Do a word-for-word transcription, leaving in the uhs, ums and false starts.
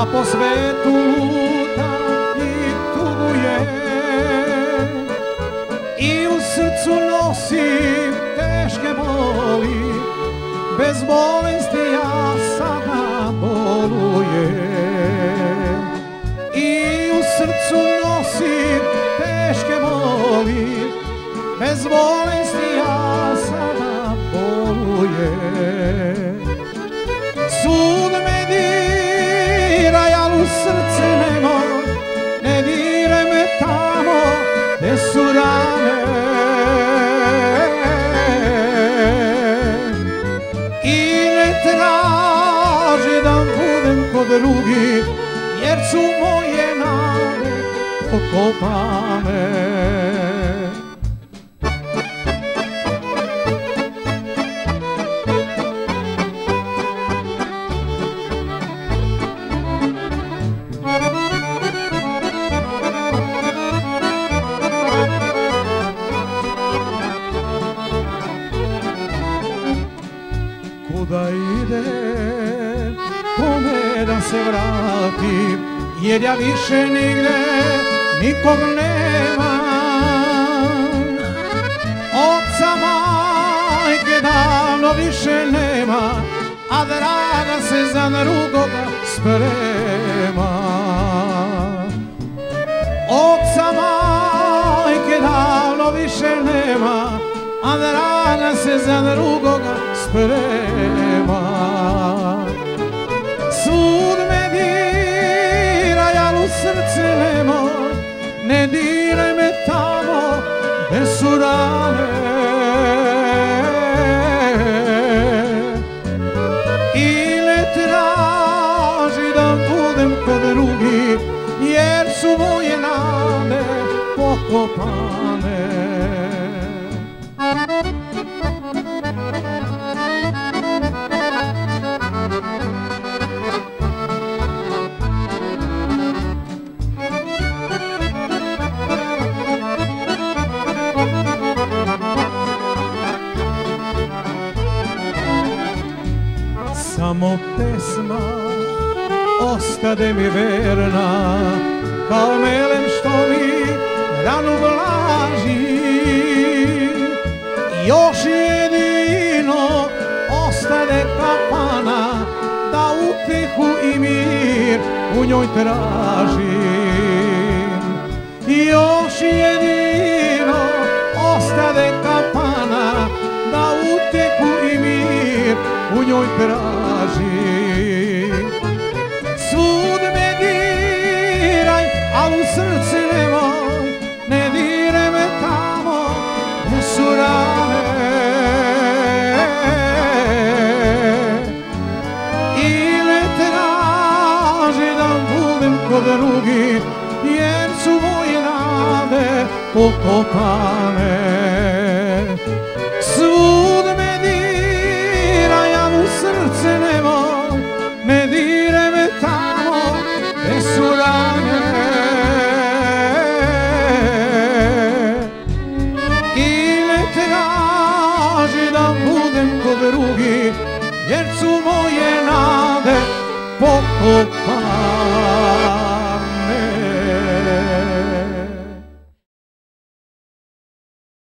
da po svetu luta i tuguje i u srcu nosim teške boli, bez bolesti ja sada bolujem. I u srcu nosim teške boli, bez bolesti ja sada bolujem. Sud me diraj, al u srce nemoj, ne diraj me tamo gde su rane. I ne traži da budem kod drugih, jer su moje nade pokopane. Kuda idem, kome da se vratim, jer ja više nigde nikog nema. Oca, majke davno više nema, a draga se za drugoga sprema. Oca, majke davno više nema, a draga se za drugoga sprema. Svud me diraj, al u srce nemoj, ne diraj me tamo gde su rane. I ne traži da budem kod drugih, jer su moje nade pokopane. Samo pesma ostade mi verna, kao melem što mi ranu vlaži. Još jedino ostade kafana, da utehu i mir u njoj tražim. Još jedino ostade kafana, da utehu i mir u njoj tražim. Svud me diraj, al u srce nemoj, ne diraj me tamo gde su rane. I ne traži da budem kod drugih, jer su moje nade pokopane. Svud me diraj, al u srce nemoj, ne diraj me tamo gde su rane. I ne traži da budem kod drugih, jer su moje nade